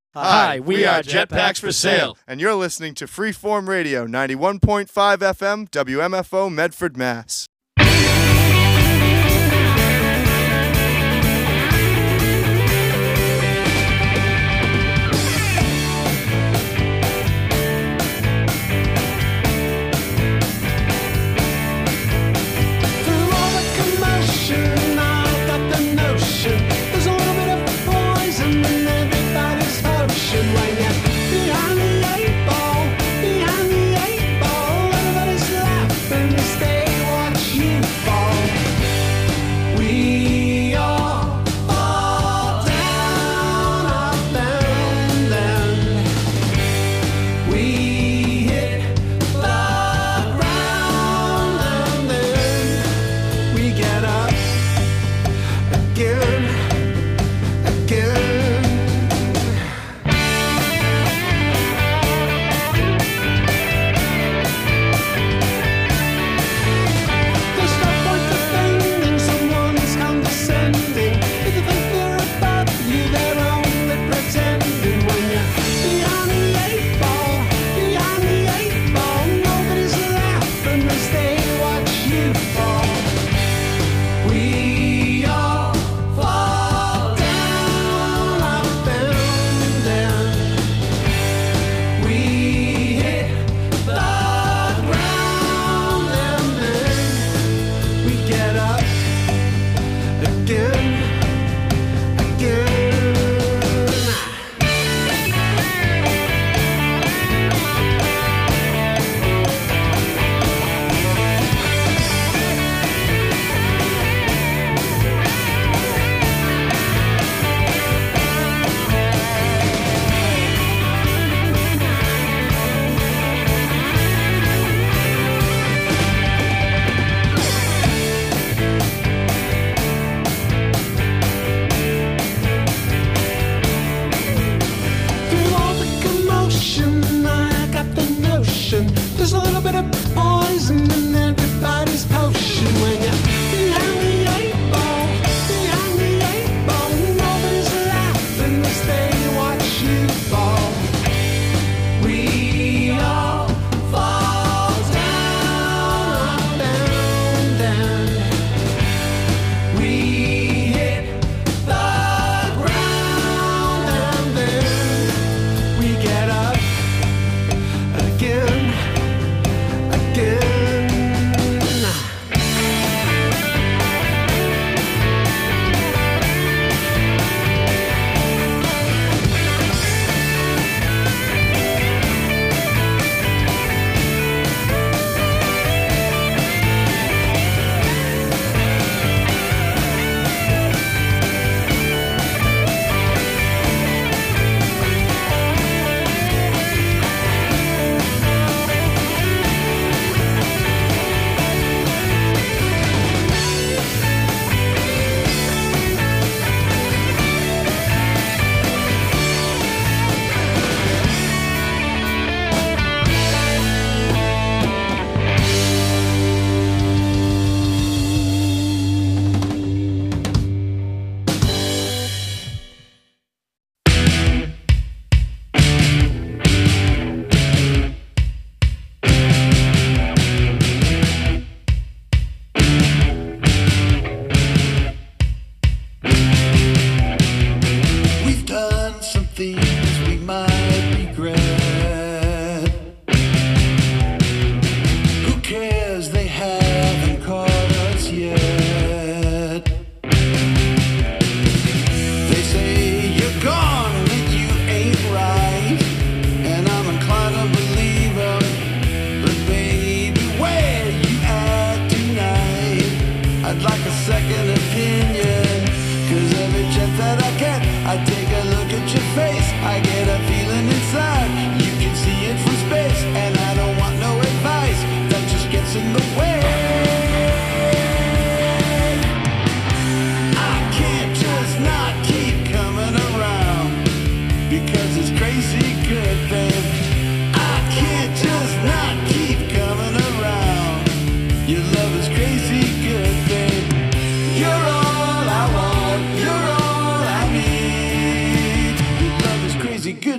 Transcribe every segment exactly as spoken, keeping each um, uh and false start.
Hi, we are Jetpacks for Sale. And you're listening to Freeform Radio, ninety-one point five F M, W M F O, Medford, Mass.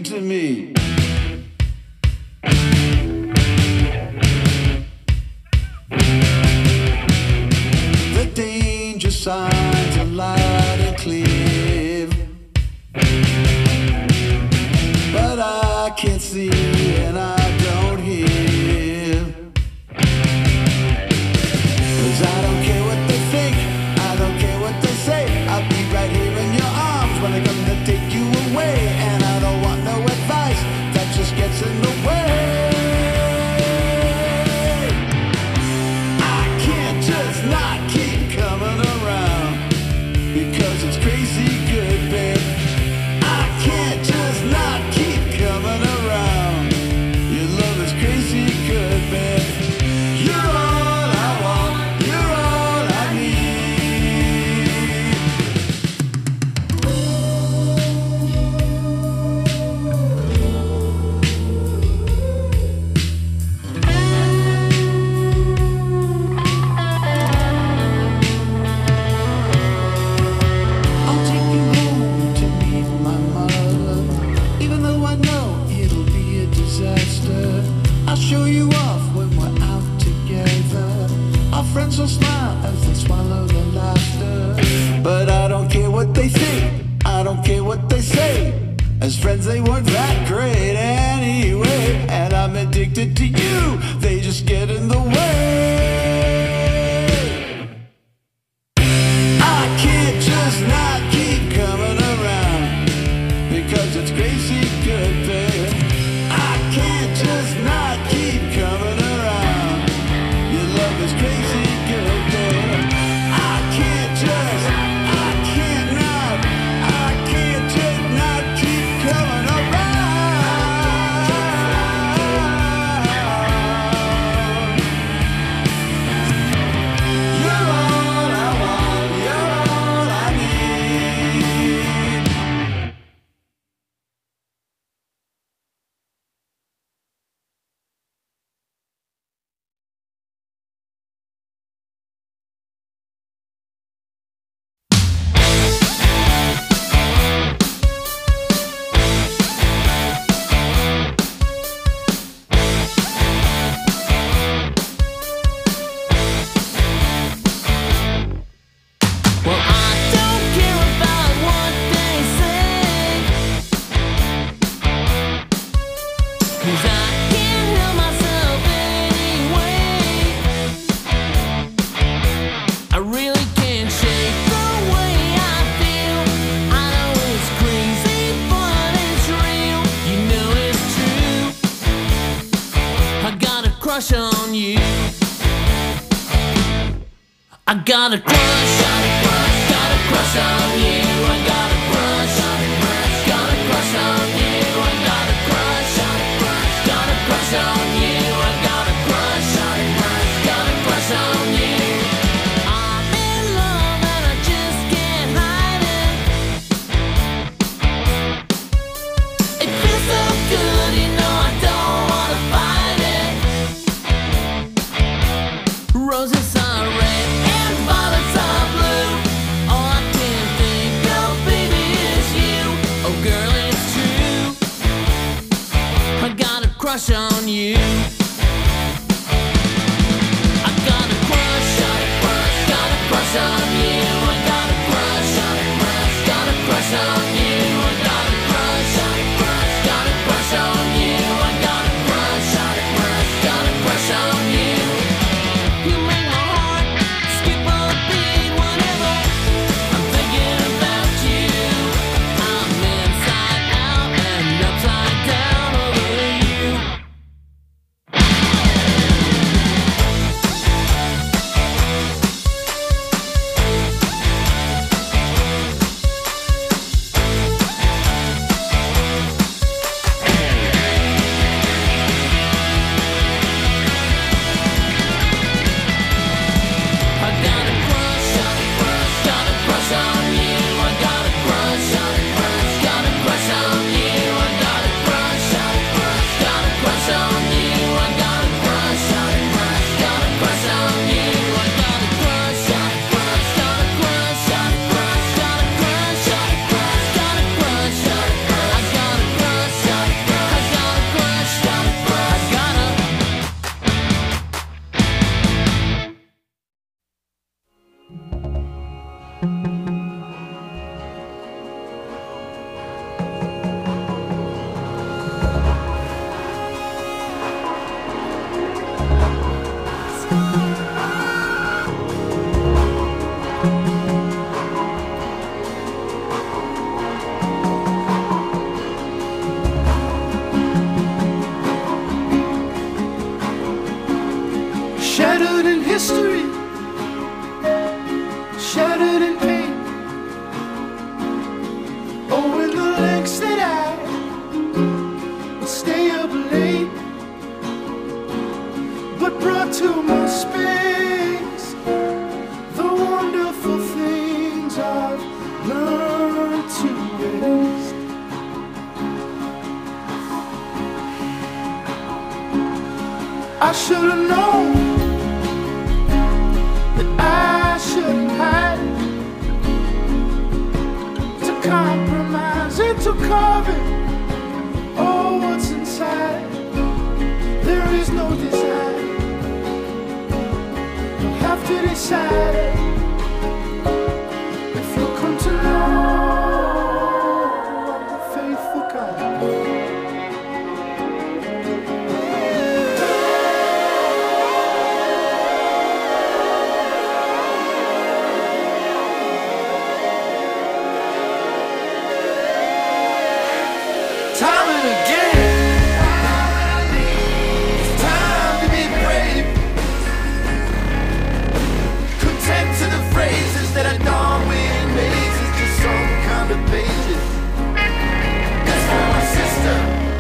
to me. The danger signs are loud and clear, but I can't see and I don't hear. 'Cause I don't care what they think, I don't care what they say. I'll be right here in your arms when I come to take you away. And I don't want no advice that just gets in the way. I can't just not keep coming around because it's crazy good, babe. I can't just not keep coming around. Your love is crazy good, babe. You're all I want, you're all I need. I'll take you home to meet my mother, even though I know it'll be a disaster. I'll show you off when we're out together. Our friends will smile as they swallow the laughter. But I don't care what they think, I don't care what they say. As friends they weren't that great anyway. And I'm addicted to you, they just get in the way. I can't just not keep coming around because it's crazy good, babe. I can't just not keep coming around. Your love is crazy good, babe. I can't just, I can't not, I can't just not keep coming around. You're all I want, you're all I need. Well, I don't care about what they say, 'cause I can't help myself anyway. I really can't shake the way I feel. I know it's crazy, but it's real. You know it's true. I got a crush on you. I got a crush, got a crush, got a crush on you. I got a crush, got a crush on you. I got a crush, got a crush on you. I got a crush, got a crush on you. I'm in love and I just can't hide it. It feels so good, you know I don't wanna fight it. Roses are red and violets are blue. All I can think of, baby, is you. Oh, girl, it's true. I got a crush on you. I got a crush, got a crush, got a crush on you. I got a crush, got a crush on you. I got a crush, got a crush on you. I got a crush, got a crush on you. You make my heart skip a beat whenever I'm thinking about you. I'm inside out and upside down over you. learn to rest. I should have known that I shouldn't hide, to compromise and to cover all what's inside. There is no desire. You'll have to decide if you'll come to know a faithful God. Time and again, it's time to be brave. Content to the phrases that are done with mazes, just some kind of pages. That's for my sister,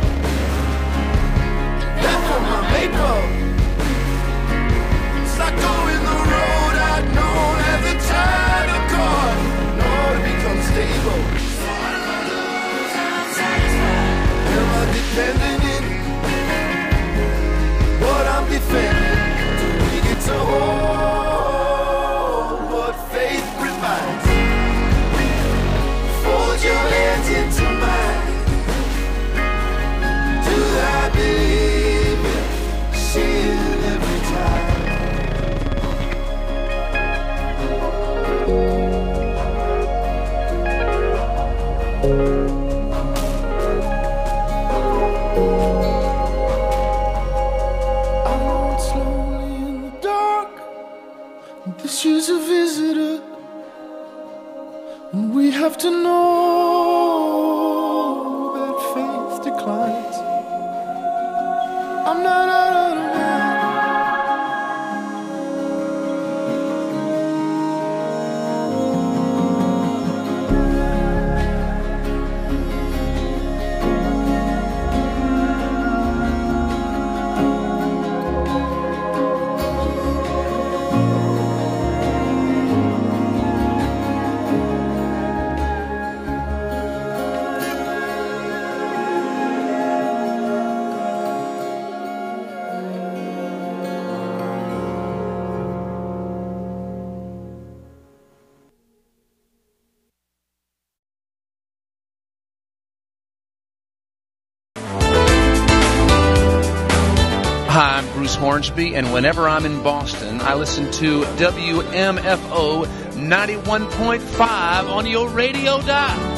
that's for my maple. It's like going the road I'd known as a child of God, in order to become stable. Am I depending in what I'm defending? Do we get to hold what faith provides? Fold your hands into mine. Do I believe it? See it every time. I walk slowly in the dark. This is a visitor, and we have to know that faith declines. I'm not out of the mind. Hi, I'm Bruce Hornsby, and whenever I'm in Boston, I listen to W M F O ninety-one point five on your radio dial.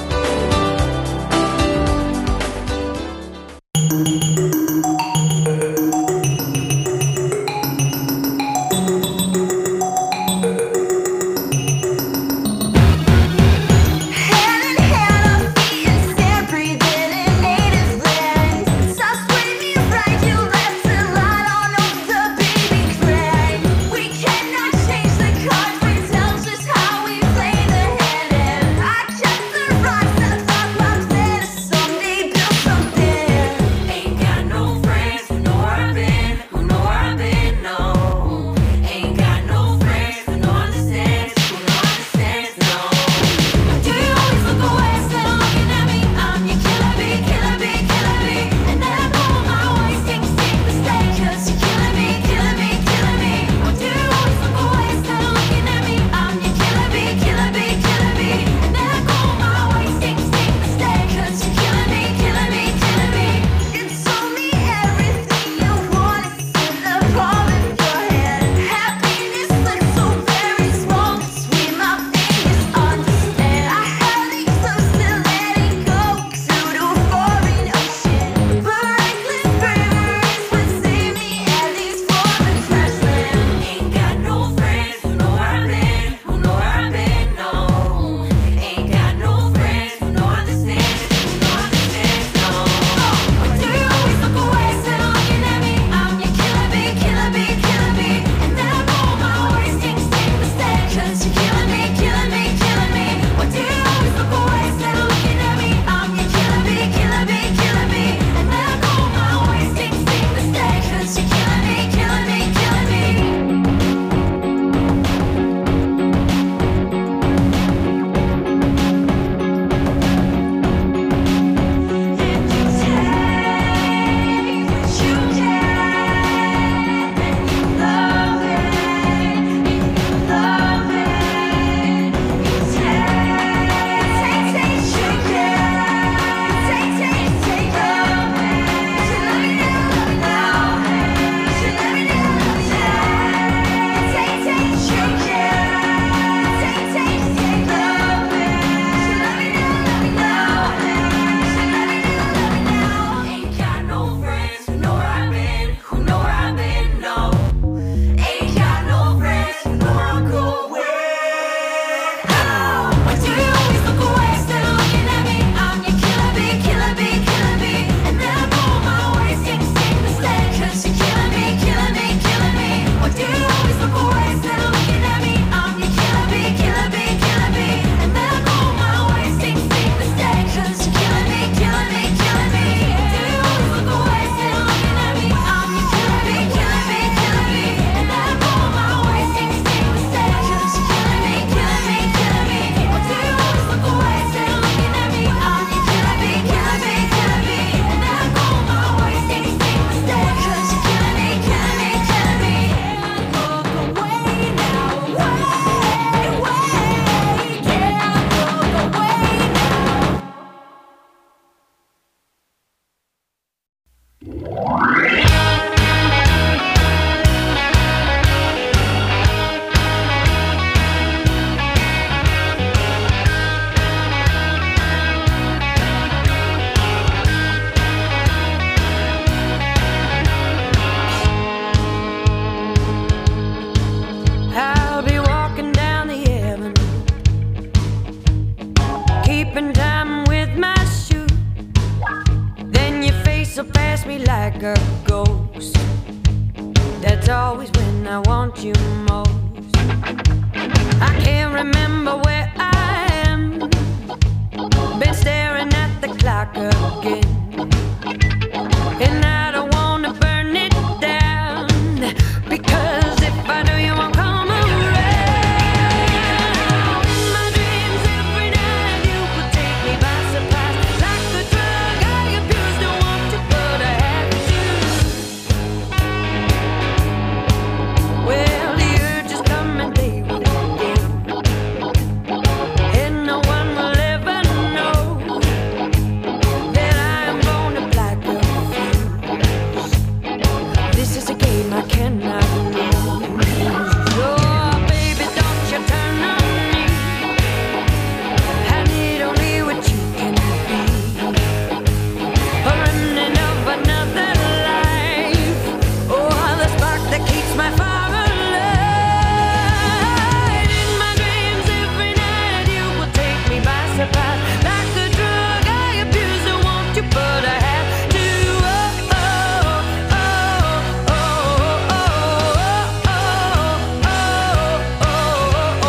Hand in hand, our feet and stand breathing in native land. So swing me right, you left and light on up the baby grand. We cannot change the cards, we tell just how we play the hand. And I kept the rocks, I thought my plan is someday build something. Ain't got like a ghost. That's always when I want you most. I can't remember where I am. Been staring at the clock again. And I don't wanna burn it down, because if I do, you won't come around. In my dreams every night, you would take me by surprise. Like the drug I abused, don't want to, but I have to. Well, the urge is coming, they will again. And no one will ever know that I am born to black a fuse. This is a game I cannot lose. Oh, baby, don't you turn on me. I need only what you can be. A remnant of another life. Oh, the spark that keeps my fire alive. In my dreams every night, you will take me by surprise. Like a drug I abuse, I want you, but I have to. Oh, oh, oh, oh, oh, oh, oh, oh, oh,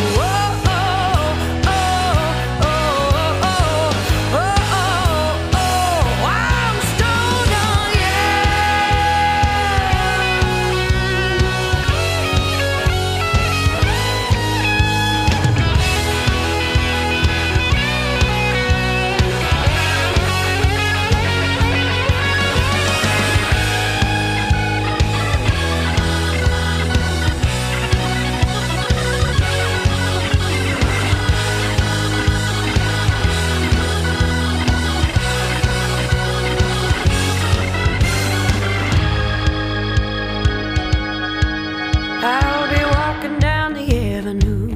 I'm stoned on you. I'll be walking down the avenue,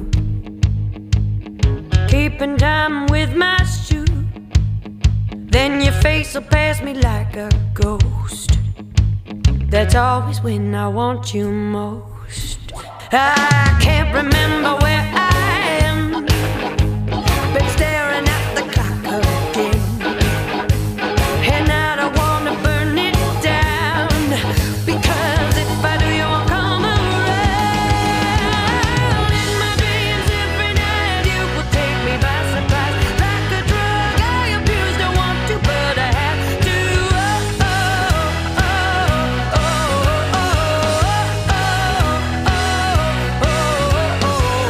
keeping time with my shoe. Then your face will pass me like a ghost. That's always when I want you most. I can't remember where I am. Been staring at the clock again. And I don't wanna burn it down, because if I do, you won't come around. In my dreams every night, you will take me by surprise. Like a drug I abused, I want to, but I have to. Oh, oh, oh, oh, oh, oh, oh, oh, oh,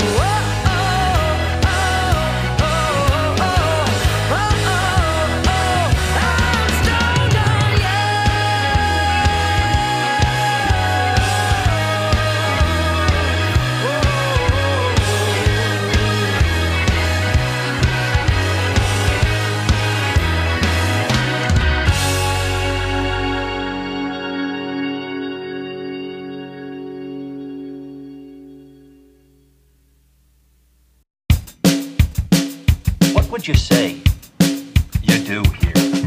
I'm stoned on you. What would you say you do here?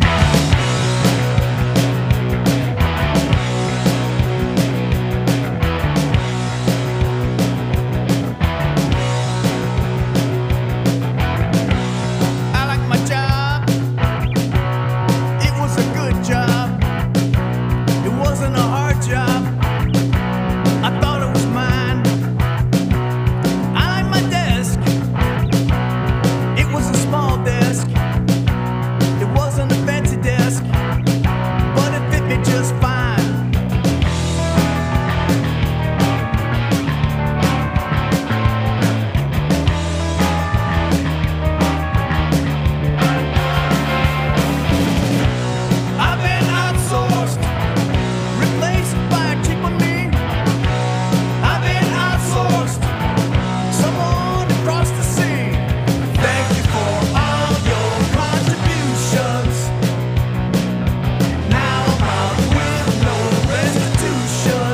I like my job. It was a good job. It wasn't a hard job. I thought it was mine. I like my desk. It was a small desk. It wasn't a fancy desk, but it fit me just fine. I've been outsourced, replaced by a cheaper me. I've been outsourced, someone across the sea. Thank you for all your contributions. Now I'm out with no restitution.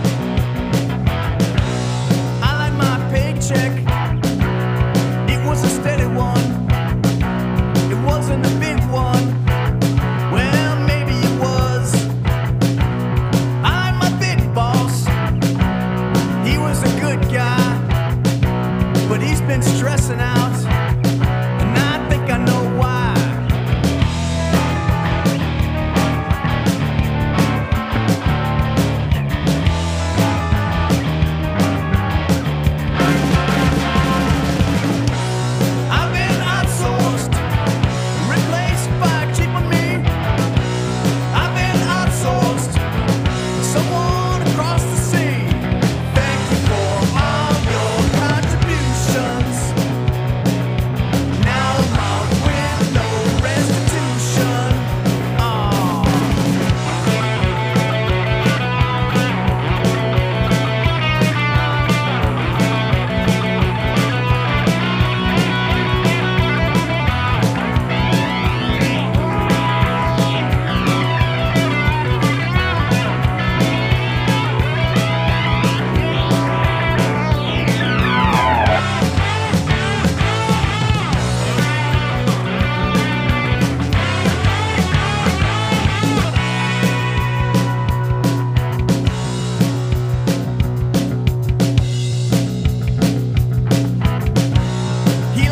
I like my paycheck. It was a steady one. It wasn't a big one. Well, maybe it was. I like my big boss. He was a good guy, but he's been stressing out, and I think I know why.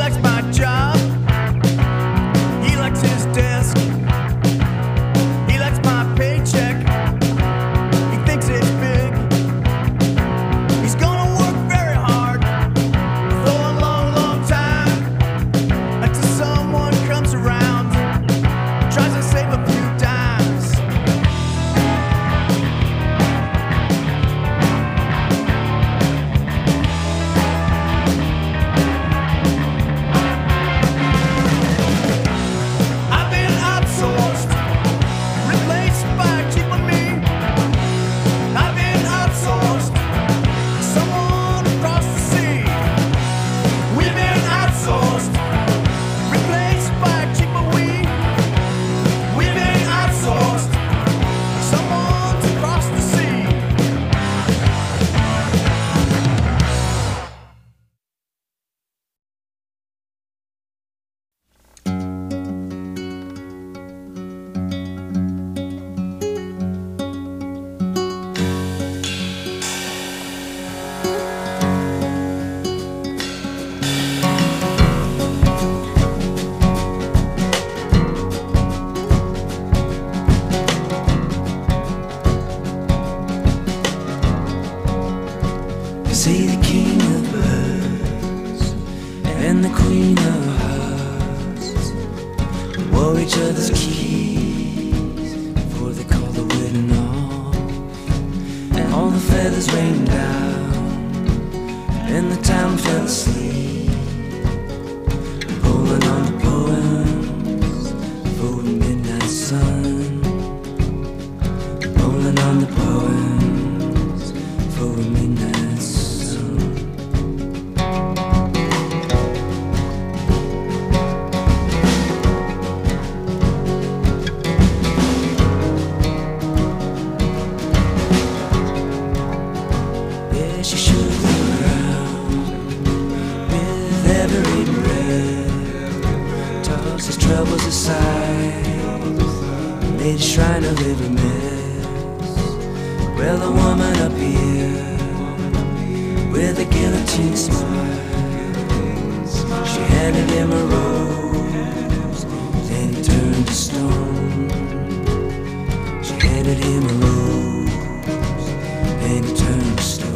likes my job. He likes his desk. He likes my paycheck. He thinks it's big. He's gonna work very hard for a long, long time until someone comes around, tries to save a few dimes. I've been outsourced, replaced by cheaper me. I've been outsourced, someone across the sea. We've been outsourced, replaced by cheaper we. We've been outsourced, someone across the sea. See the king of birds and the queen of hearts wore each other's keys before they called the wedding off. And all the feathers rained down and the town fell asleep, pulling on the poems for the midnight sun, pulling on the poems for the midnight sun. Yeah, she shook the ground with every breath, tossed his troubles aside, made a shrine of every mess. Well, the woman up here with a guillotine smile, she handed him a rose, then he turned to stone. She handed him a rose, then he turned to stone.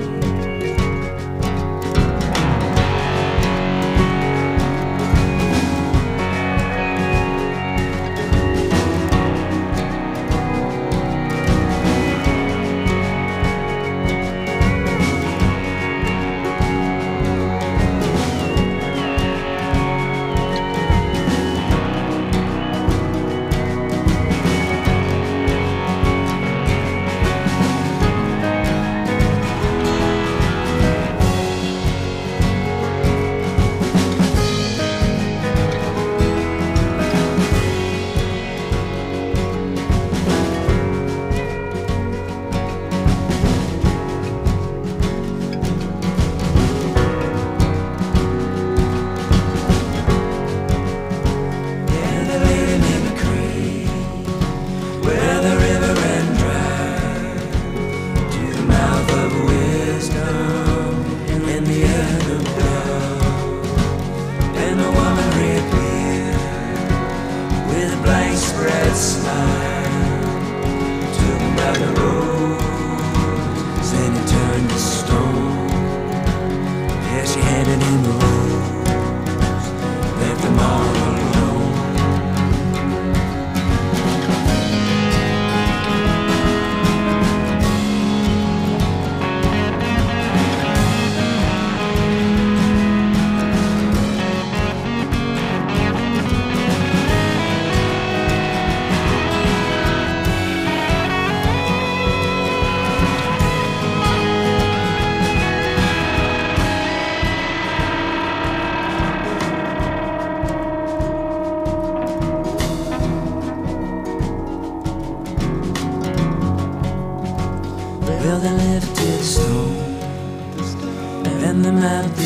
Well, they lifted the stone and they mapped the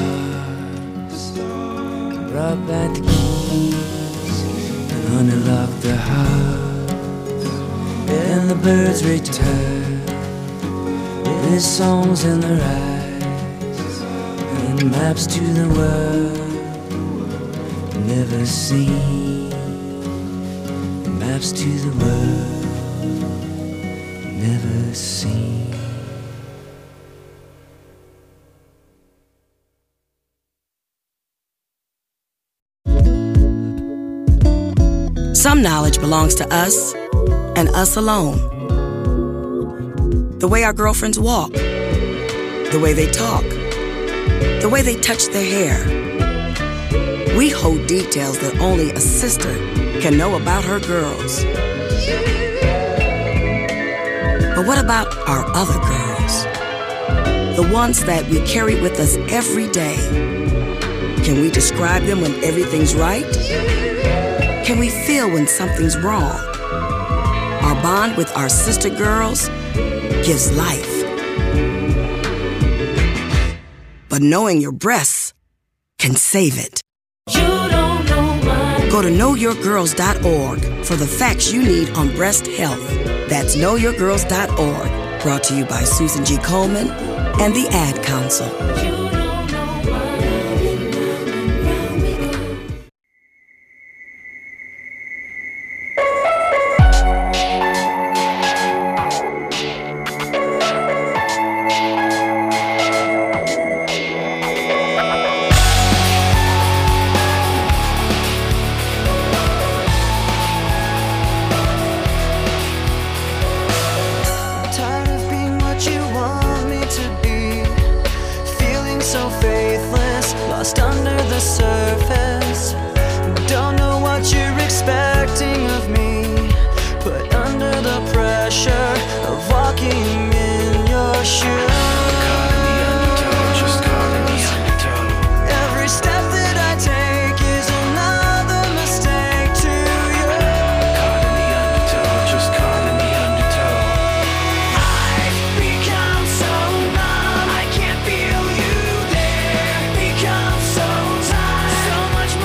stars, brought back the keys and honey locked the heart. And the birds returned with songs in their eyes and maps to the world never seen. Maps to the world never seen. Some knowledge belongs to us and us alone. The way our girlfriends walk, the way they talk, the way they touch their hair. We hold details that only a sister can know about her girls. But what about our other girls? The ones that we carry with us every day. Can we describe them when everything's right? Can we feel when something's wrong? Our bond with our sister girls gives life. But knowing your breasts can save it. You don't know my Go to know your girls dot org for the facts you need on breast health. That's know your girls dot org. Brought to you by Susan G. Coleman and the Ad Council. Tired of being what you want me to be, feeling so faithless, lost under the surface. Don't know what you're expecting of me, but under the pressure of walking in your shoes. Every step that I take is another mistake to you. I've become so numb, I can't feel you there. Become so tired, so much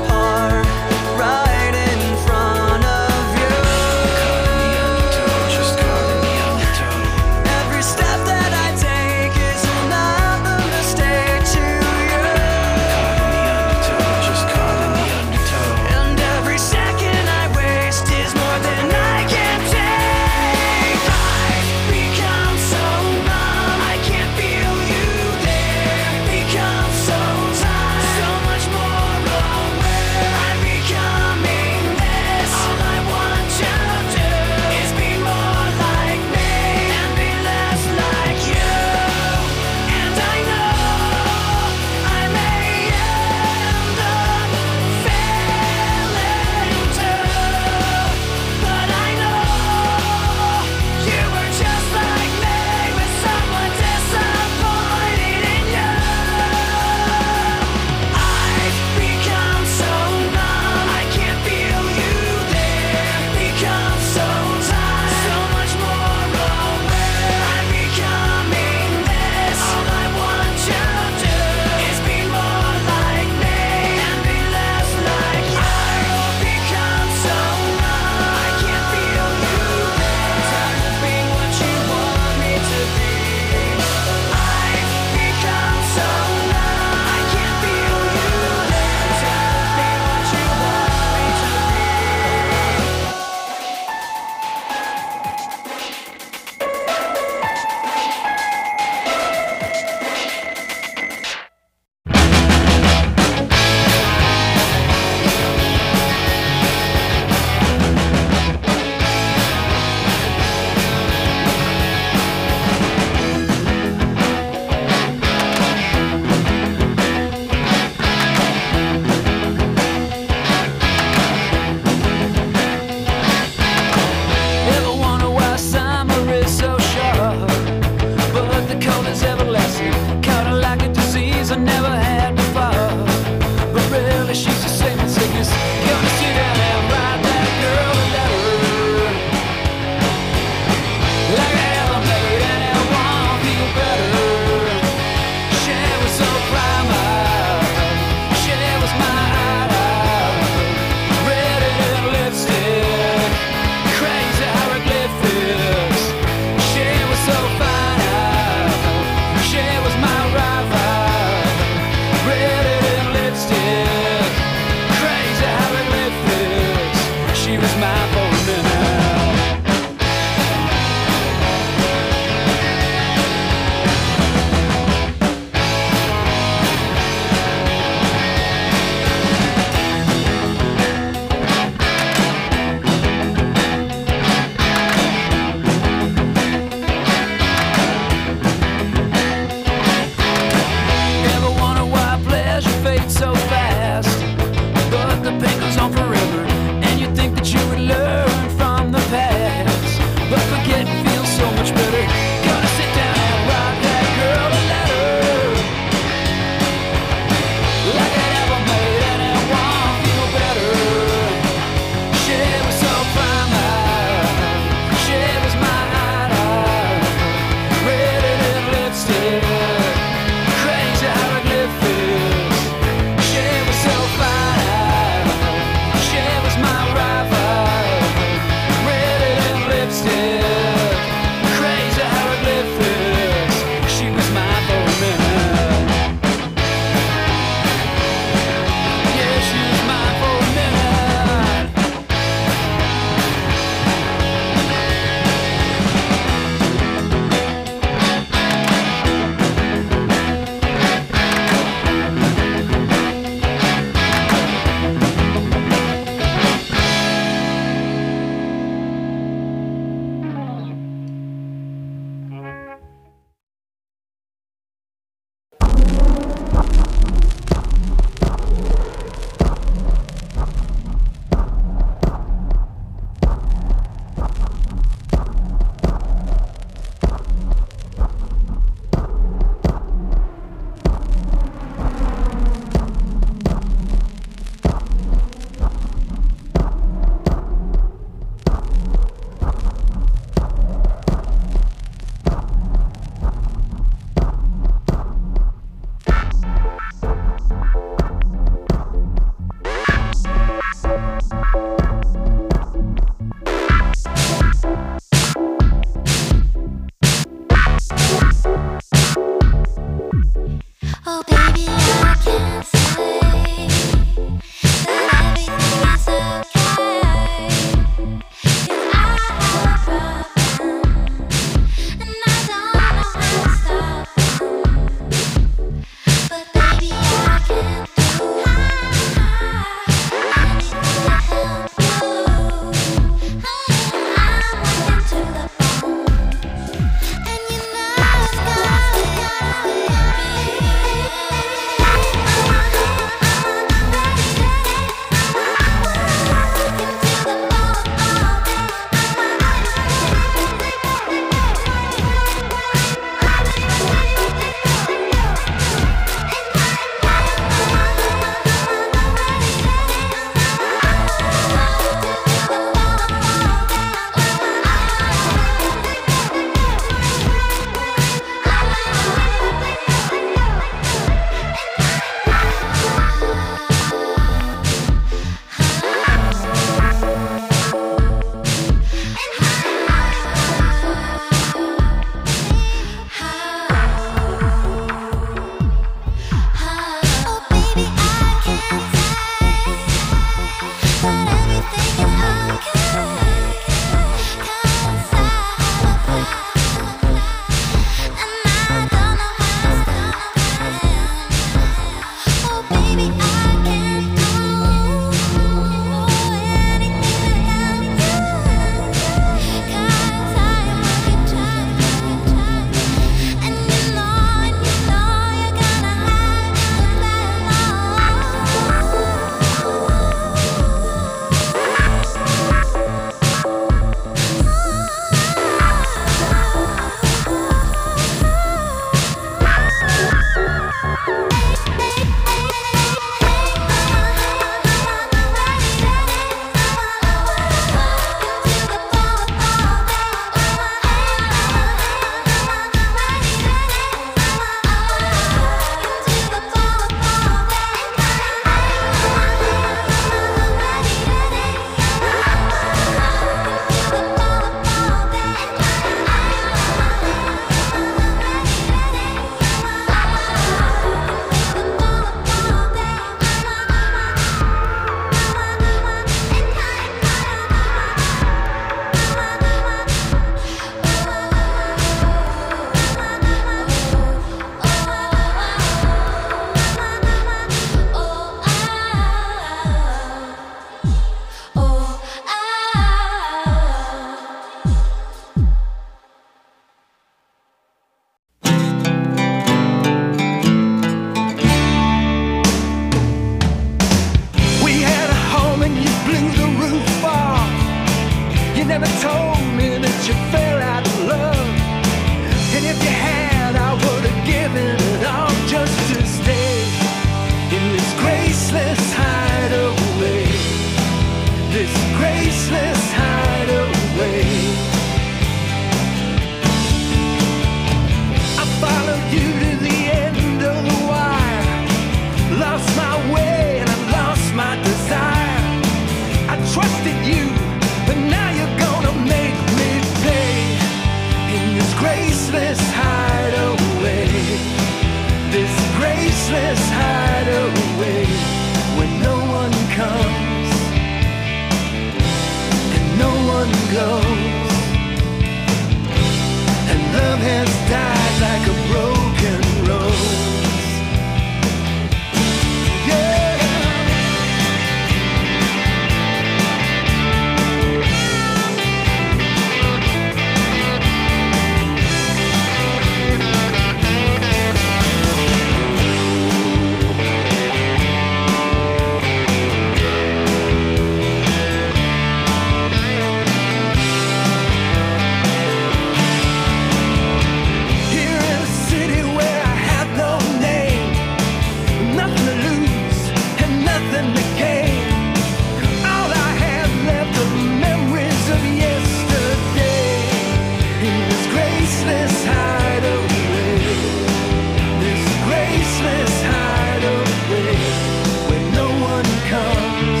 this graceless hideaway, this graceless hideaway, where no one comes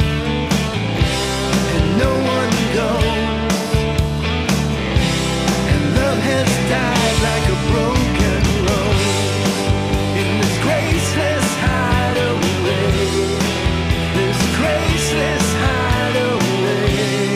and no one goes, and love has died like a broken rose in this graceless hideaway, this graceless hideaway.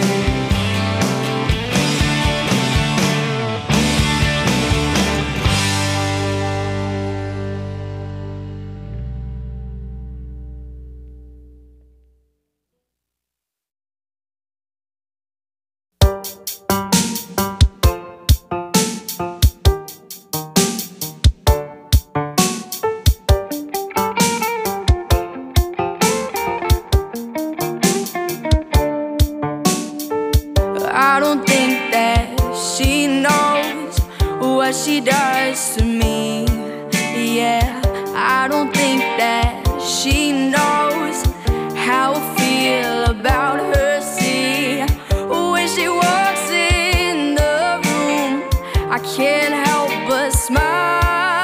I don't think that she knows what she does to me. Yeah, I don't think that she knows how I feel about her. See, when she walks in the room, I can't help but smile.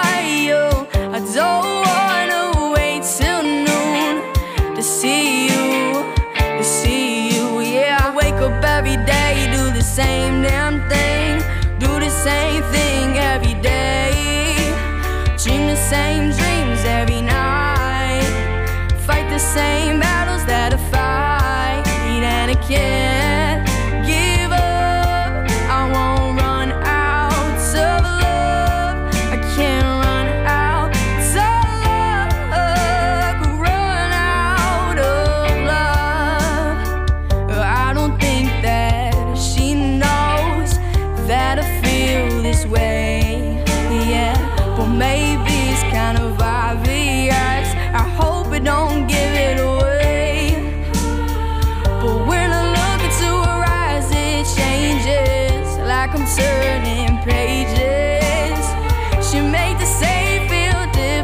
I don't wanna wait till noon to see you, to see you. Yeah, I wake up every day, do the same damn thing, do the same thing every day, dream the same dreams every night, fight the same battles that I fight, and I can't give up. I won't run out of love. I can't run out of love. Run out of love. I don't think that she knows that I feel this way. Yeah, but maybe it's kind of obvious. I hope it don't give it away. But when I look into her eyes, it changes, like I'm turning pages. She made the same feel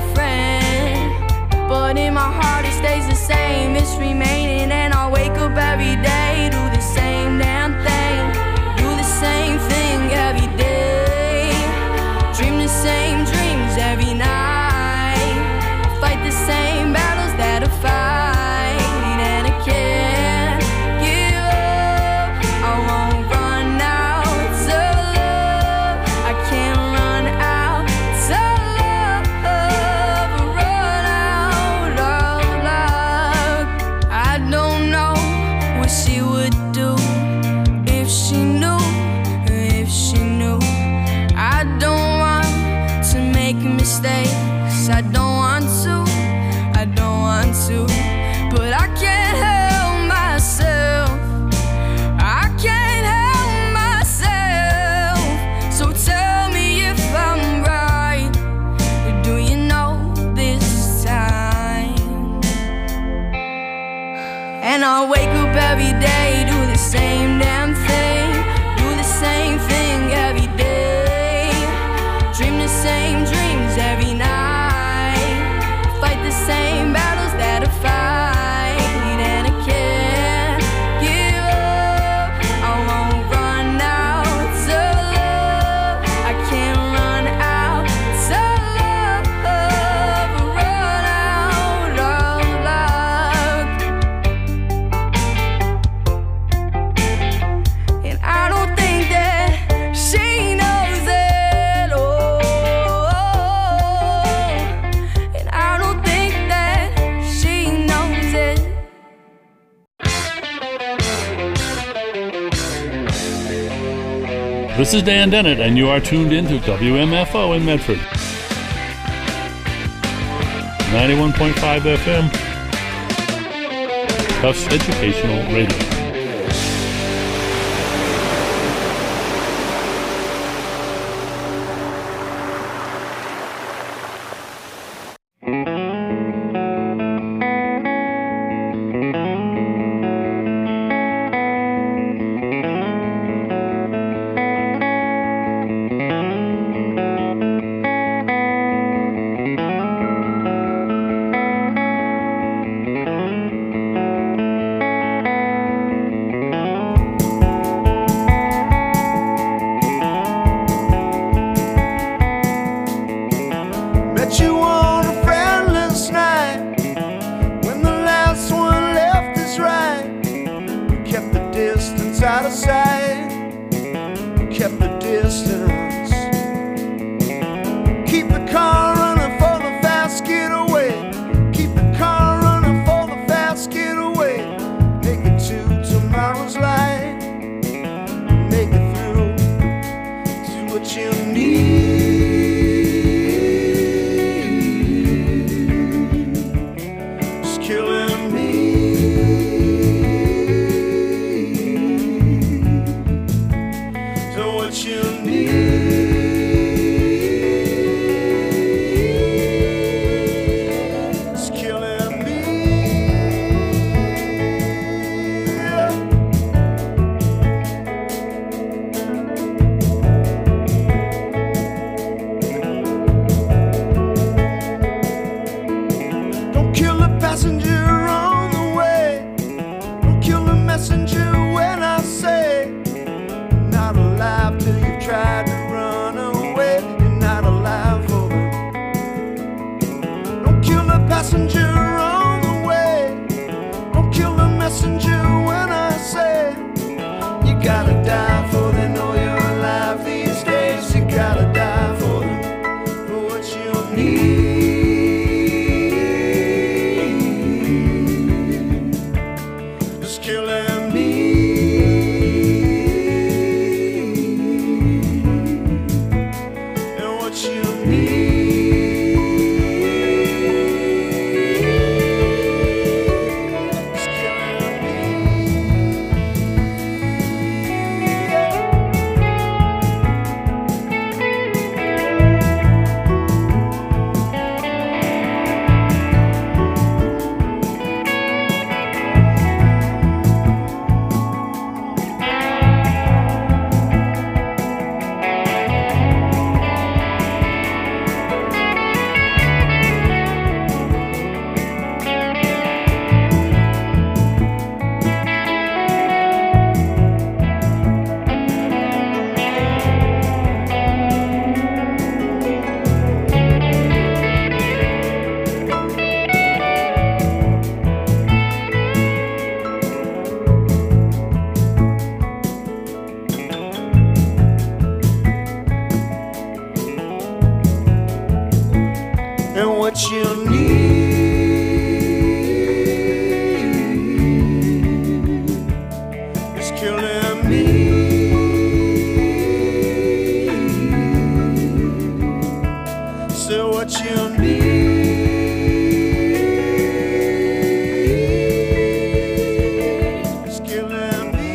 different, but in my heart it stays the same. It's remaining, and I wake up every day, do the same damn thing, do the same thing every day, dream the same dreams every night, fight the same battles that I fight, and I can't give up. I won't run out of love. I can't run out of love. Run out of love. I don't know what she would do if she knew, if she knew. I don't want to make mistakes. I don't want to, I don't want to, but I can't help myself. I can't help myself. So tell me if I'm right. Do you know this time? And I wake up every day, do the same damn thing, do the same thing every day, dream the same dreams every night, fight the same battles that I fight, and I can't give up. I won't run out of love. I can't run out of love. Run out of love. And I don't think that she knows it. Oh, and I don't think that she knows it. This is Dan Dennett, and you are tuned in to W M F O in Medford. ninety-one point five F M, Tufts Educational Radio. the distance. Keep the car running for the fast getaway. Keep the car running for the fast getaway. Make it to tomorrow's light. Make it through to what you need. It's killing me. So what you need. What you need is killing me. So what you need is killing me.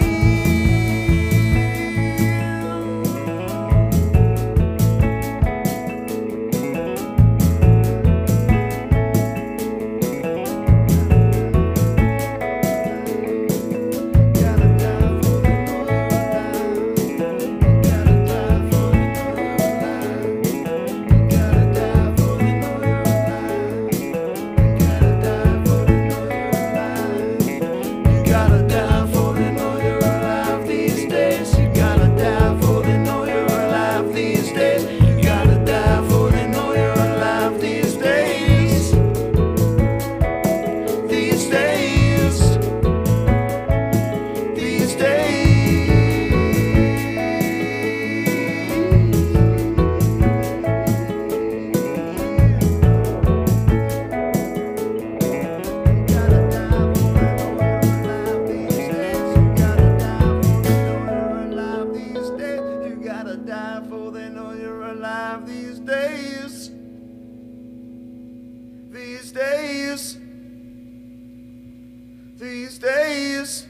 These days,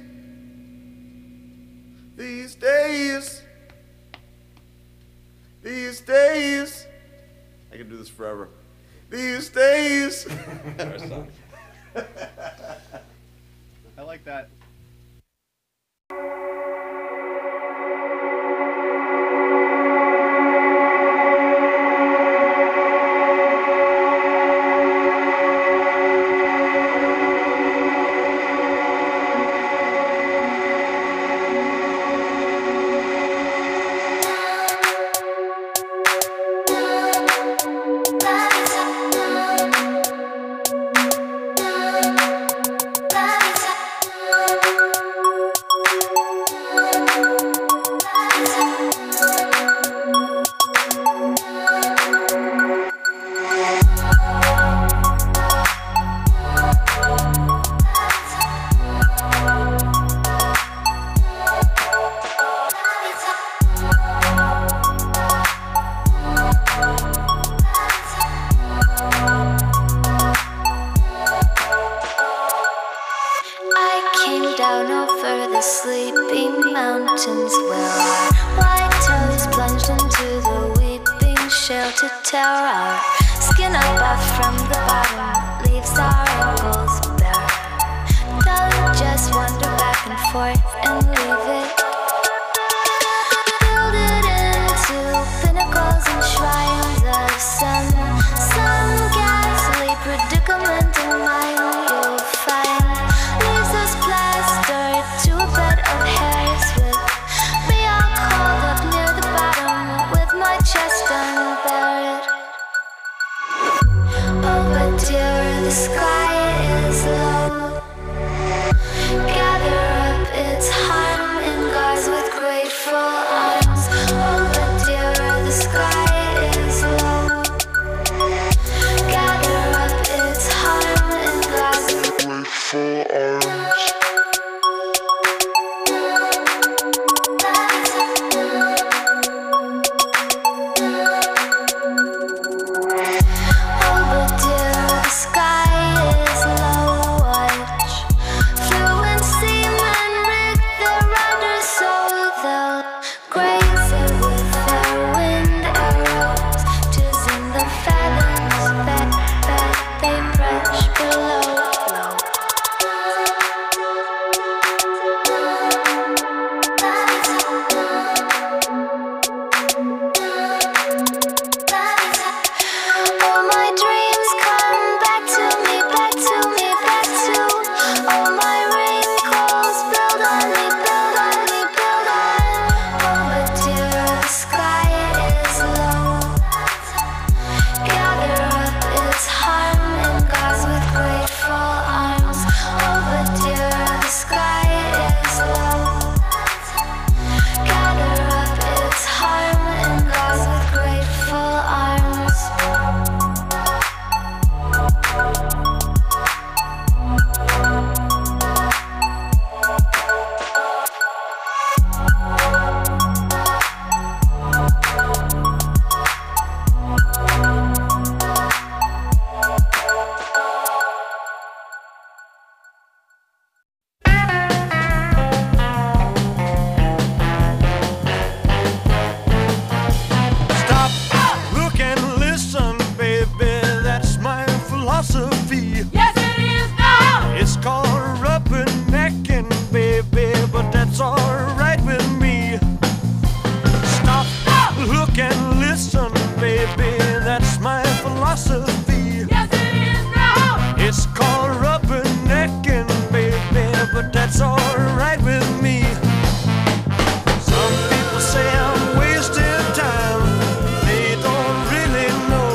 these days, these days, I can do this forever. These days. I like that. Bye. nail to tear our skin up off from the bottom, leaves our ankles bare. Don't just wander back and forth and leave it. Build it into pinnacles and shrines of some, some ghastly predicament in mind you'll find. Leaves us plastered to a bed of hairs with me all called up near the bottom with my chest unbared. Oh, but dear, the sky is low. Gather up its harm in gauze with grateful arms. Oh, but dear, the sky is low. Gather up its harm in gauze with grateful arms. Oh, but dear, the sky is low. Watch fluent seamen rig their rudders so they'll graze it with their wind arrows. 'Tis in the fathoms that, that they brush below. All my dreams come back to me, back to me, back to. All my wrinkles build on me, build on me, build on. Oh, but dear, the sky is low. Gather up its harm in gauze with grateful arms. Oh, but dear, the sky is low. Gather up its harm in gauze with grateful arms. Stop, look and listen, baby. That's my philosophy. Yes, it is now. It's called rubbernecking, baby, but that's alright with me. Stop, look and listen, baby. That's my philosophy. Yes, it is now. It's called rubbernecking, baby, but that's alright with me. Some people say I'm wasting time. They don't really know.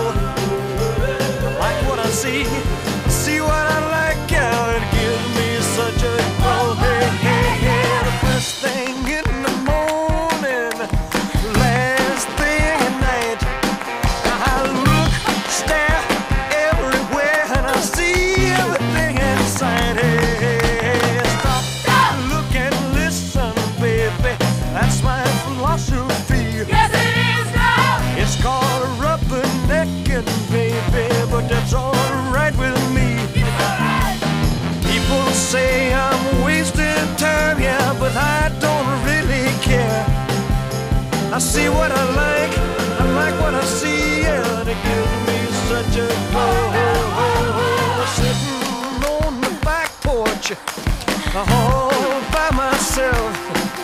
I like what I see, see what I like, yeah, it gives me such a glow. Hey, hey, hey, the first thing in the morning, last thing at night. I look, stare everywhere, and I see everything inside. Hey, hey, hey, stop, look and listen, baby. That's my philosophy. Yes, it is now. It's called rubbernecking, baby, but that's alright with me. It's alright. People say I'm wasting time, yeah, but I don't really care. I see what I like, I like what I see, yeah, and it gives me such a glow. Sitting on the back porch, all by myself.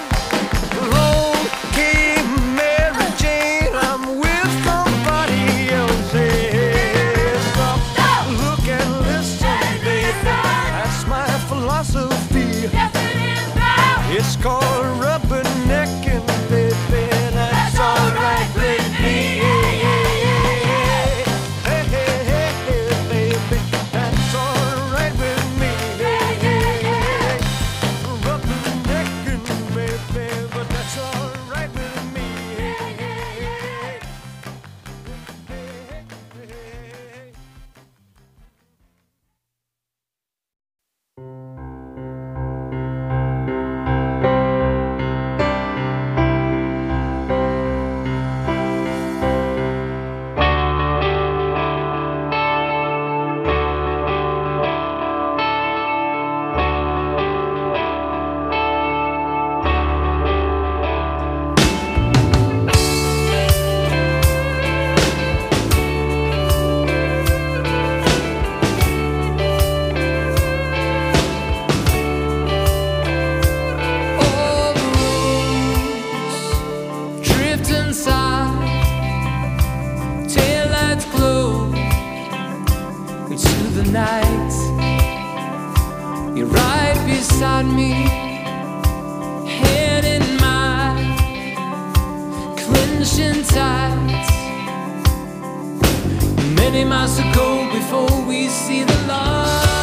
Alone came Mary Jane, I'm with somebody else. Hey, stop, look and listen, baby. That's my philosophy. Yes, it is now. It's called rubbernecking, baby. That's alright with me. Hey, hey, hey, hey, baby. That's alright with me. Rubbernecking, beside me, head in my clenching tights. Many miles to go before we see the light.